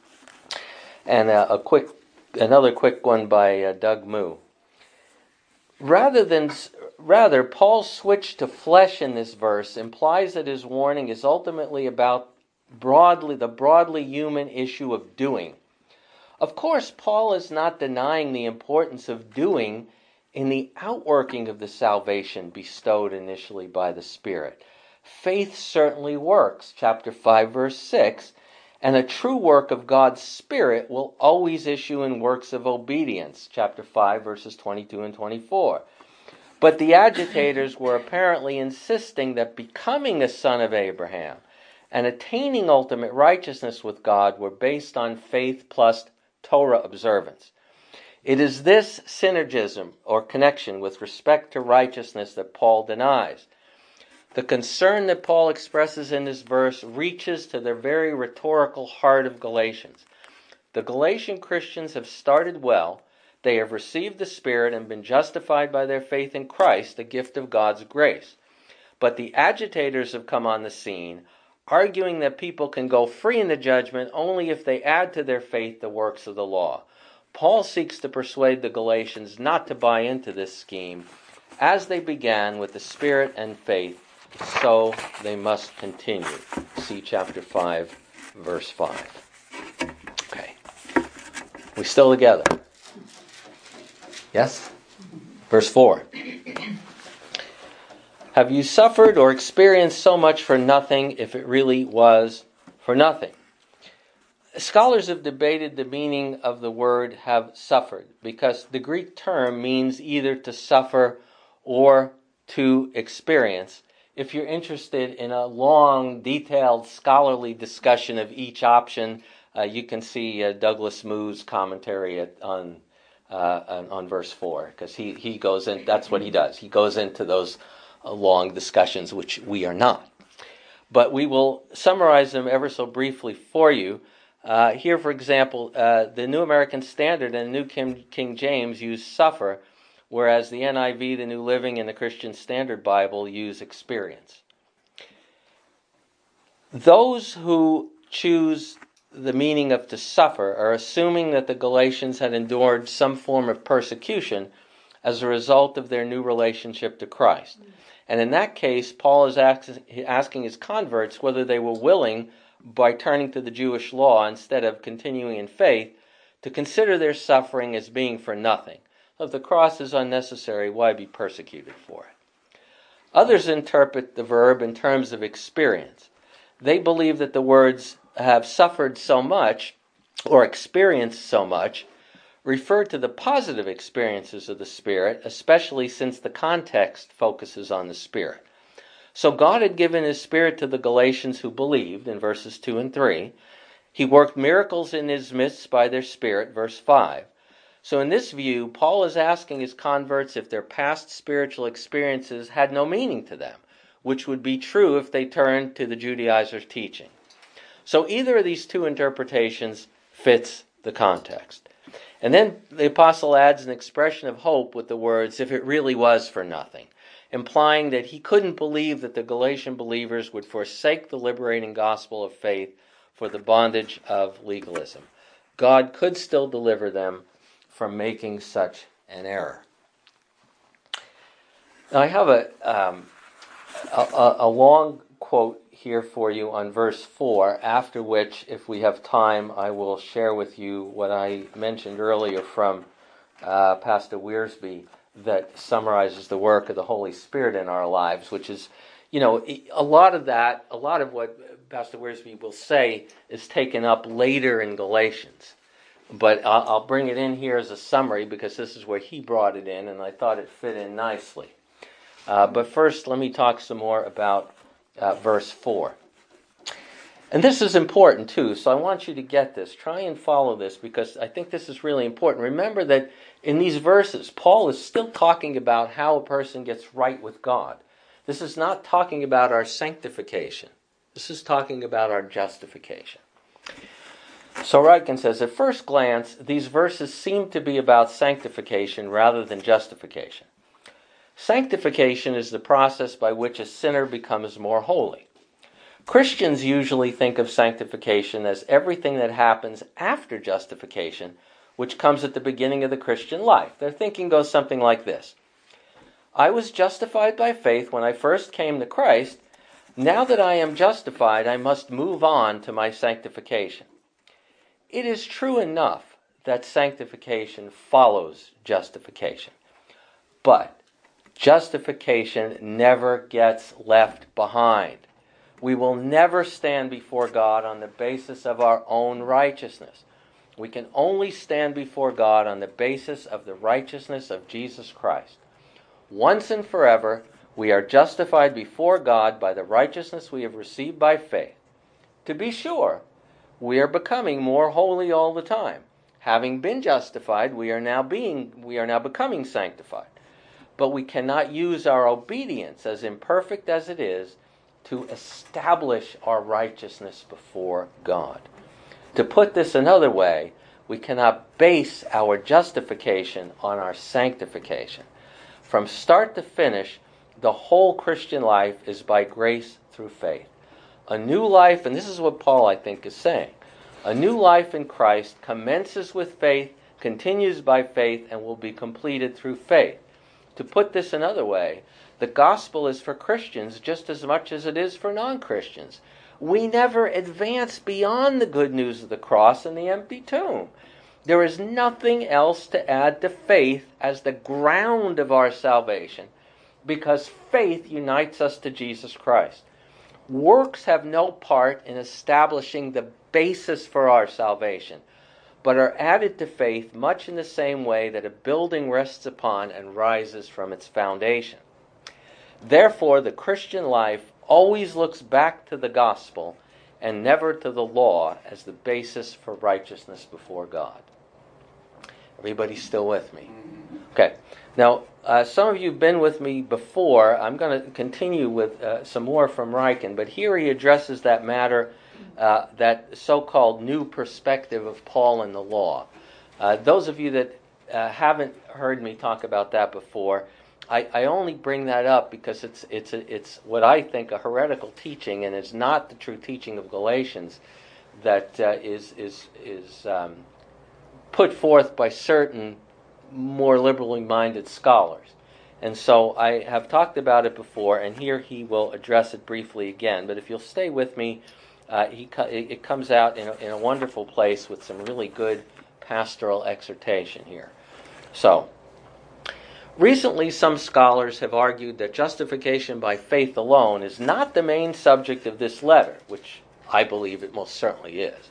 And uh, a quick, another quick one by uh, Doug Moo. Rather than Rather, Paul's switch to flesh in this verse implies that his warning is ultimately about broadly the broadly human issue of doing. Of course, Paul is not denying the importance of doing in the outworking of the salvation bestowed initially by the Spirit. Faith certainly works, chapter five, verse six, and a true work of God's Spirit will always issue in works of obedience, chapter five, verses twenty-two and twenty-four. But the agitators were apparently insisting that becoming a son of Abraham and attaining ultimate righteousness with God were based on faith plus Torah observance. It is this synergism or connection with respect to righteousness that Paul denies. The concern that Paul expresses in this verse reaches to the very rhetorical heart of Galatians. The Galatian Christians have started well. They have received the Spirit and been justified by their faith in Christ, the gift of God's grace. But the agitators have come on the scene, arguing that people can go free in the judgment only if they add to their faith the works of the law. Paul seeks to persuade the Galatians not to buy into this scheme. As they began with the Spirit and faith, so they must continue. See chapter five, verse five. Okay. We still together? Yes? Verse four. Have you suffered or experienced so much for nothing if it really was for nothing? Scholars have debated the meaning of the word have suffered because the Greek term means either to suffer or to experience. If you're interested in a long, detailed, scholarly discussion of each option, uh, you can see uh, Douglas Moo's commentary at, on Uh, on, on verse four, because he, he goes in, that's what he does. He goes into those uh, long discussions, which we are not. But we will summarize them ever so briefly for you. Uh, here, for example, uh, the New American Standard and the New King, King James use suffer, whereas the N I V, the New Living, and the Christian Standard Bible use experience. Those who choose the meaning of to suffer are assuming that the Galatians had endured some form of persecution as a result of their new relationship to Christ. And in that case, Paul is asking his converts whether they were willing, by turning to the Jewish law instead of continuing in faith, to consider their suffering as being for nothing. If the cross is unnecessary, why be persecuted for it? Others interpret the verb in terms of experience. They believe that the words have suffered so much, or experienced so much, refer to the positive experiences of the Spirit, especially since the context focuses on the Spirit. So God had given His Spirit to the Galatians who believed, in verses two and three. He worked miracles in His midst by their Spirit, verse five. So in this view, Paul is asking his converts if their past spiritual experiences had no meaning to them, which would be true if they turned to the Judaizers' teaching. So either of these two interpretations fits the context. And then the apostle adds an expression of hope with the words, if it really was for nothing, implying that he couldn't believe that the Galatian believers would forsake the liberating gospel of faith for the bondage of legalism. God could still deliver them from making such an error. Now I have a, um, a, a long quote here for you on verse four, after which, if we have time, I will share with you what I mentioned earlier from uh, Pastor Wiersbe that summarizes the work of the Holy Spirit in our lives, which is, you know, a lot of that, a lot of what Pastor Wiersbe will say is taken up later in Galatians. But I'll, I'll bring it in here as a summary because this is where he brought it in, and I thought it fit in nicely. Uh, but first, let me talk some more about uh, verse four. And this is important too, so I want you to get this. Try and follow this because I think this is really important. Remember that in these verses, Paul is still talking about how a person gets right with God. This is not talking about our sanctification. This is talking about our justification. So Ryken says, at first glance, these verses seem to be about sanctification rather than justification. Sanctification is the process by which a sinner becomes more holy. Christians usually think of sanctification as everything that happens after justification, which comes at the beginning of the Christian life. Their thinking goes something like this. I was justified by faith when I first came to Christ. Now that I am justified, I must move on to my sanctification. It is true enough that sanctification follows justification. But justification never gets left behind. We will never stand before God on the basis of our own righteousness. We can only stand before God on the basis of the righteousness of Jesus Christ. Once and forever, we are justified before God by the righteousness we have received by faith. To be sure, we are becoming more holy all the time. Having been justified, we are now being, we are now becoming sanctified. But we cannot use our obedience, as imperfect as it is, to establish our righteousness before God. To put this another way, we cannot base our justification on our sanctification. From start to finish, the whole Christian life is by grace through faith. A new life, and this is what Paul, I think, is saying, a new life in Christ commences with faith, continues by faith, and will be completed through faith. To put this another way, the gospel is for Christians just as much as it is for non-Christians. We never advance beyond the good news of the cross and the empty tomb. There is nothing else to add to faith as the ground of our salvation, because faith unites us to Jesus Christ. Works have no part in establishing the basis for our salvation, but are added to faith much in the same way that a building rests upon and rises from its foundation. Therefore, the Christian life always looks back to the gospel and never to the law as the basis for righteousness before God. Everybody still with me? Okay. Now, uh, some of you have been with me before. I'm going to continue with uh, some more from Ryken, but here he addresses that matter, uh, that so-called new perspective of Paul and the law. Uh, those of you that uh, haven't heard me talk about that before, I, I only bring that up because it's it's a, it's what I think a heretical teaching, and it's not the true teaching of Galatians that uh, is is is um, put forth by certain more liberally minded scholars. And so I have talked about it before, and here he will address it briefly again. But if you'll stay with me, uh, he co- it comes out in a, in a wonderful place with some really good pastoral exhortation here. So, recently some scholars have argued that justification by faith alone is not the main subject of this letter, which I believe it most certainly is.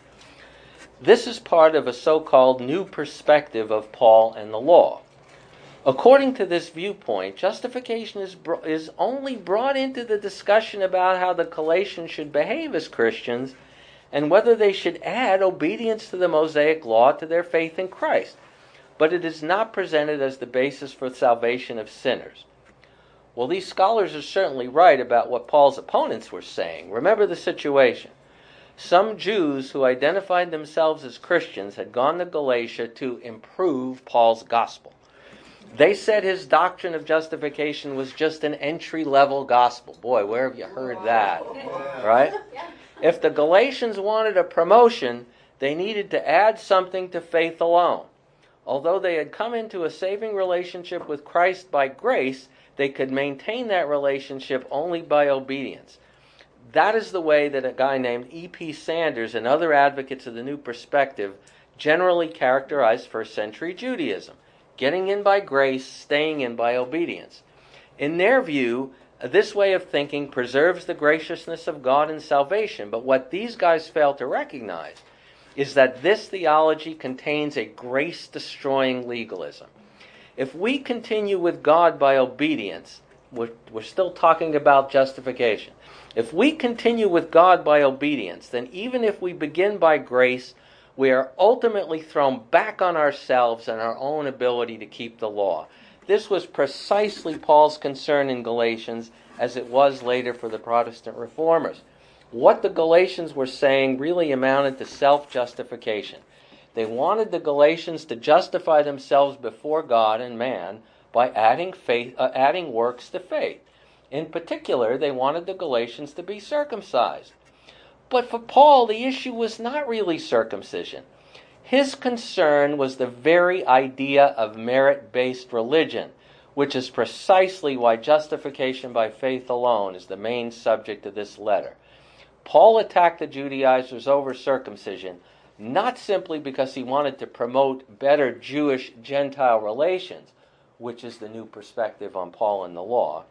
This is part of a so-called new perspective of Paul and the law. According to this viewpoint, justification is, br- is only brought into the discussion about how the Galatians should behave as Christians and whether they should add obedience to the Mosaic law to their faith in Christ. But it is not presented as the basis for salvation of sinners. Well, these scholars are certainly right about what Paul's opponents were saying. Remember the situation. Some Jews who identified themselves as Christians had gone to Galatia to improve Paul's gospel. They said his doctrine of justification was just an entry-level gospel. Boy, where have you heard that? Right? If the Galatians wanted a promotion, they needed to add something to faith alone. Although they had come into a saving relationship with Christ by grace, they could maintain that relationship only by obedience. That is the way that a guy named E P Sanders and other advocates of the New Perspective generally characterized first century Judaism. Getting in by grace, staying in by obedience. In their view, this way of thinking preserves the graciousness of God in salvation, but what these guys fail to recognize is that this theology contains a grace-destroying legalism. If we continue with God by obedience, we're, we're still talking about justification. If we continue with God by obedience, then even if we begin by grace, we are ultimately thrown back on ourselves and our own ability to keep the law. This was precisely Paul's concern in Galatians, as it was later for the Protestant reformers. What the Galatians were saying really amounted to self-justification. They wanted the Galatians to justify themselves before God and man by adding faith, uh, adding works to faith. In particular, they wanted the Galatians to be circumcised. But for Paul, the issue was not really circumcision. His concern was the very idea of merit-based religion, which is precisely why justification by faith alone is the main subject of this letter. Paul attacked the Judaizers over circumcision, not simply because he wanted to promote better Jewish-Gentile relations, which is the new perspective on Paul and the law,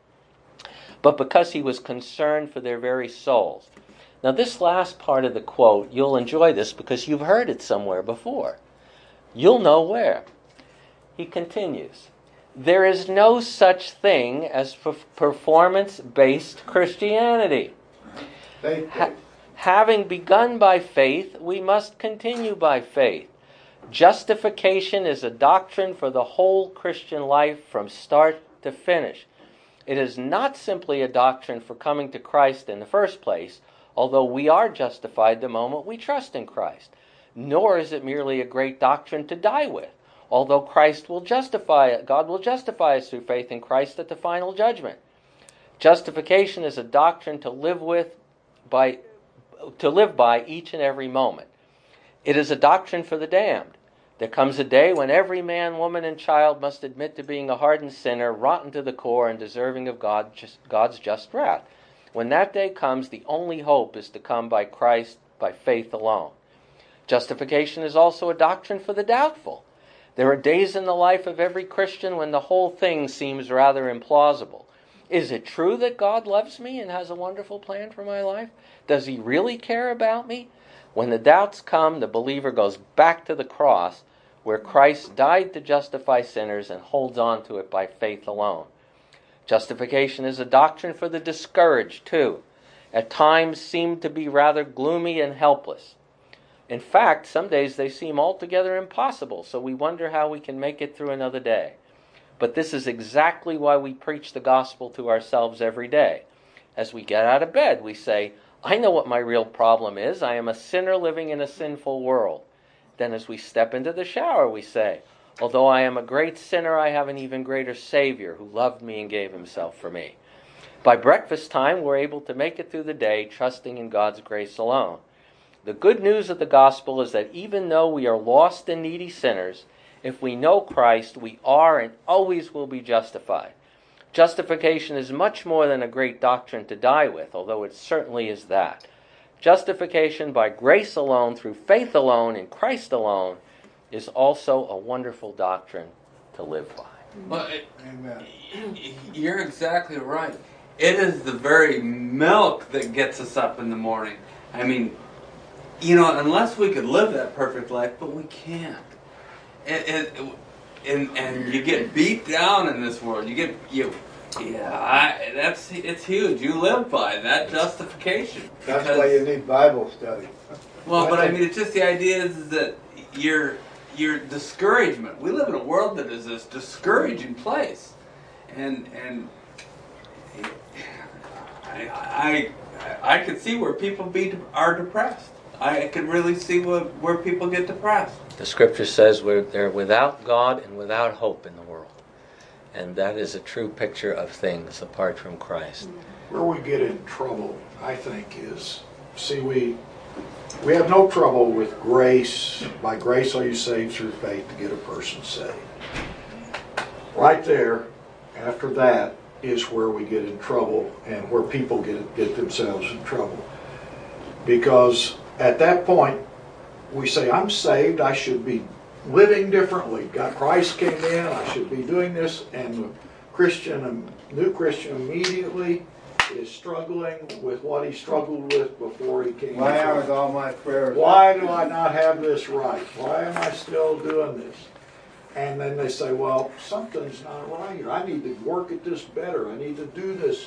but because he was concerned for their very souls. Now, this last part of the quote, you'll enjoy this because you've heard it somewhere before. You'll know where. He continues, "There is no such thing as performance-based Christianity. Ha- having begun by faith, we must continue by faith. Justification is a doctrine for the whole Christian life from start to finish. It is not simply a doctrine for coming to Christ in the first place, although we are justified the moment we trust in Christ. Nor is it merely a great doctrine to die with, although Christ will justify, God will justify us through faith in Christ at the final judgment. Justification is a doctrine to live with by to live by each and every moment. It is a doctrine for the damned. There comes a day when every man, woman, and child must admit to being a hardened sinner, rotten to the core, and deserving of God, just, God's just wrath. When that day comes, the only hope is to come by Christ, by faith alone. Justification is also a doctrine for the doubtful. There are days in the life of every Christian when the whole thing seems rather implausible. Is it true that God loves me and has a wonderful plan for my life? Does he really care about me? When the doubts come, the believer goes back to the cross, where Christ died to justify sinners and holds on to it by faith alone. Justification is a doctrine for the discouraged, too. At times seem to be rather gloomy and helpless. In fact, some days they seem altogether impossible, so we wonder how we can make it through another day. But this is exactly why we preach the gospel to ourselves every day. As we get out of bed, we say, I know what my real problem is. I am a sinner living in a sinful world. Then as we step into the shower, we say, although I am a great sinner, I have an even greater Savior who loved me and gave himself for me. By breakfast time, we're able to make it through the day, trusting in God's grace alone. The good news of the gospel is that even though we are lost and needy sinners, if we know Christ, we are and always will be justified. Justification is much more than a great doctrine to die with, although it certainly is that. Justification by grace alone, through faith alone, in Christ alone, is also a wonderful doctrine to live by. Well, it, Amen. you're exactly right. It is the very milk that gets us up in the morning. I mean, you know, unless we could live that perfect life, but we can't. It, it, and and you get beat down in this world. You get you. Yeah, I, that's it's huge. You live by that justification. That's Because- why you need Bible study. Well, but I mean, it's just the idea is, is that your your discouragement. We live in a world that is this discouraging place, and and I I I could see where people be are depressed. I could really see where, where people get depressed. The Scripture says we're, they're without God and without hope in the world. And that is a true picture of things apart from Christ. Where we get in trouble, I think, is, see, we we have no trouble with grace. By grace are you saved through faith to get a person saved. Right there, after that, is where we get in trouble and where people get get themselves in trouble. Because at that point, we say, I'm saved, I should be living differently. God, Christ came in, I should be doing this, and the Christian, a new Christian immediately is struggling with what he struggled with before he came Why to aren't Christ. all my prayers? Why do I not have this right? Why am I still doing this? And then they say, well, something's not right here. I need to work at this better. I need to do this,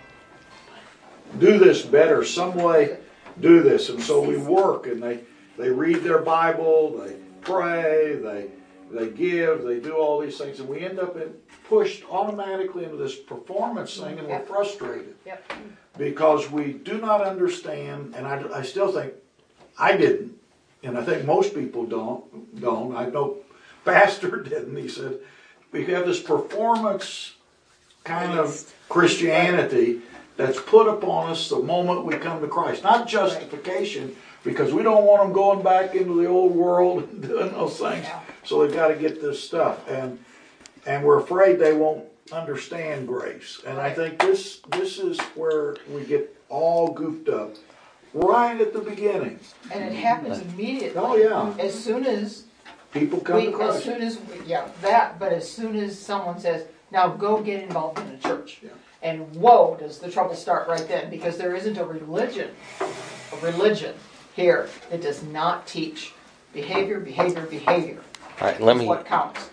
do this better, some way do this. And so we work, and they, they read their Bible, they pray, they they give, they do all these things, and we end up in, pushed automatically into this performance thing, and we're Yep. frustrated. Yep. Because we do not understand, and I, I still think, I didn't, and I think most people don't, don't. I know Pastor didn't. He said, we have this performance kind of Christianity that's put upon us the moment we come to Christ. Not justification, because we don't want them going back into the old world and doing those things. So they've got to get this stuff. And and we're afraid they won't understand grace. And I think this this is where we get all goofed up. Right at the beginning. And it happens immediately. Oh, yeah. As soon as People come we, to as Christ. soon as, we- yeah, that, but as soon as someone says, now go get involved in a church. Yeah. And whoa, does the trouble start right then, because there isn't a religion, a religion here that does not teach behavior, behavior, behavior. All right, let Is me what counts.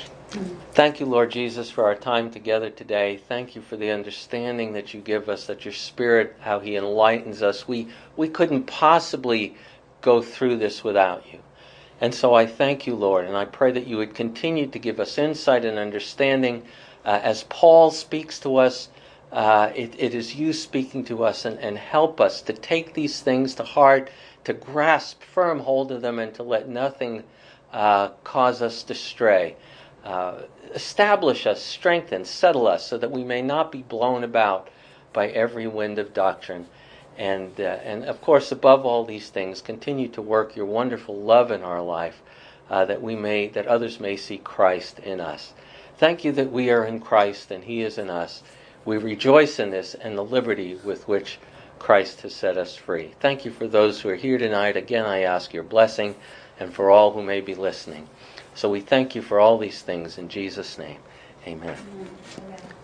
thank you, Lord Jesus, for our time together today. Thank you for the understanding that you give us, that your Spirit, how He enlightens us. We we couldn't possibly go through this without you. And so I thank you, Lord, and I pray that you would continue to give us insight and understanding. Uh, as Paul speaks to us, uh, it, it is you speaking to us, and, and help us to take these things to heart, to grasp firm hold of them, and to let nothing uh, cause us to stray. Uh, establish us, strengthen, settle us, so that we may not be blown about by every wind of doctrine. And, uh, and of course, above all these things, continue to work your wonderful love in our life, uh, that we may, that others may see Christ in us. Thank you that we are in Christ and He is in us. We rejoice in this and the liberty with which Christ has set us free. Thank you for those who are here tonight. Again, I ask your blessing, and for all who may be listening. So we thank you for all these things in Jesus' name. Amen. Amen.